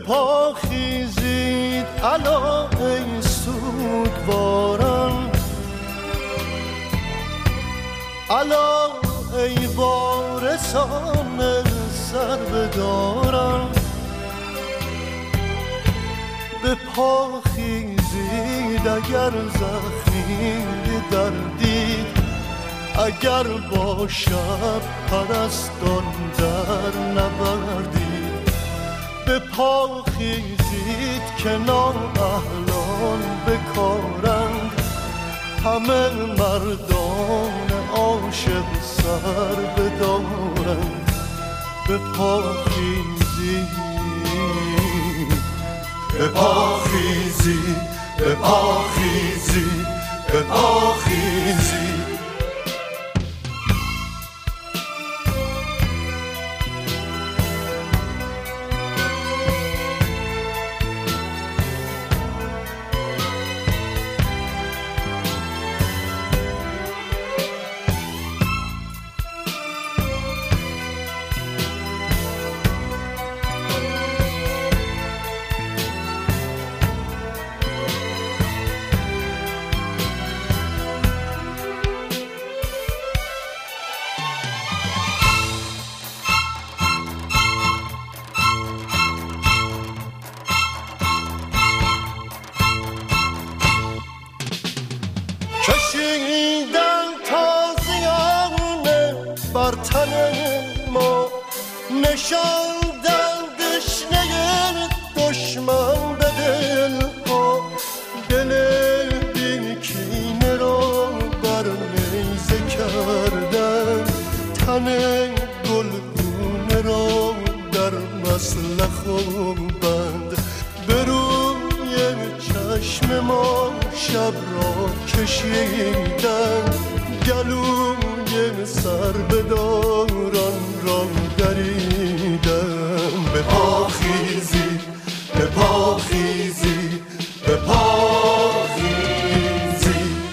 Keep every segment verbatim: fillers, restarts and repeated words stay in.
پا خیزید الا ای سوگواران، الا ای وارثان سربداران. به پا خیزید اگر زخمی دردید، اگر با شب پرستان در نوردید. به پا خیزید کنار اهلان بکارند، همه مردان عاشق سر بدارند. به پا خیزید، به پا خیزید، به پا خیزید، به پا خیزید. کشیدن تازیانه بر تن ما، نشاندن دشنه دشمن به دل ها. دل بیکینه را بر نیزه کردن، تن گلگونه را در مسلخ بند. به روی چشم ما شب را کشیدن، گلوی سربداران را دریدن. به پا خیزید، به پا خیزید، به پا خیزید.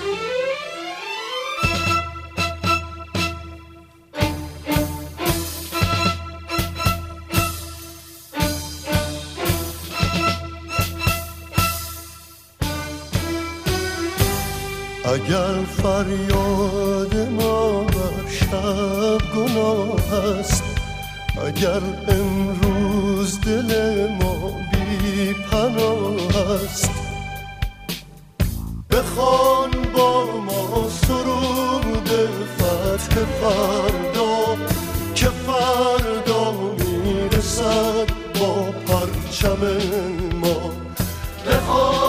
اگر فریاد ما بر شب گناه است، اگر امروز دل ما بی پناه است، بخوان با ما سرود فتح فردا، که فردا میرسد با پرچم ما. بخوان